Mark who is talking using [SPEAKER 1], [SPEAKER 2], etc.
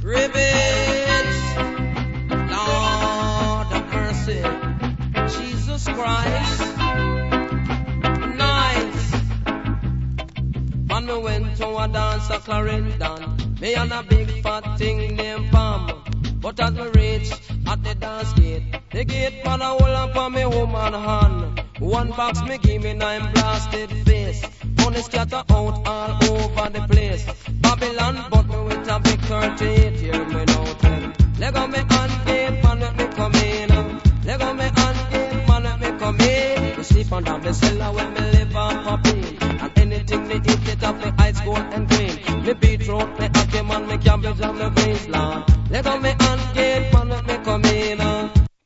[SPEAKER 1] Ribbons, Lord of mercy, Jesus Christ, nice. And me went to a dance at Clarendon, me and a big fat thing named Pam. But as me reach at the dance gate, the gate man a hold up on me woman hand. One box me give me 9 blasted face. Money scatter out all over the place. Babylon but me with a big 38. Hear me now tell. Leg on me hand gate man let me come in. Leg on me hand gate man let me come in. Me sleep under me cellar when me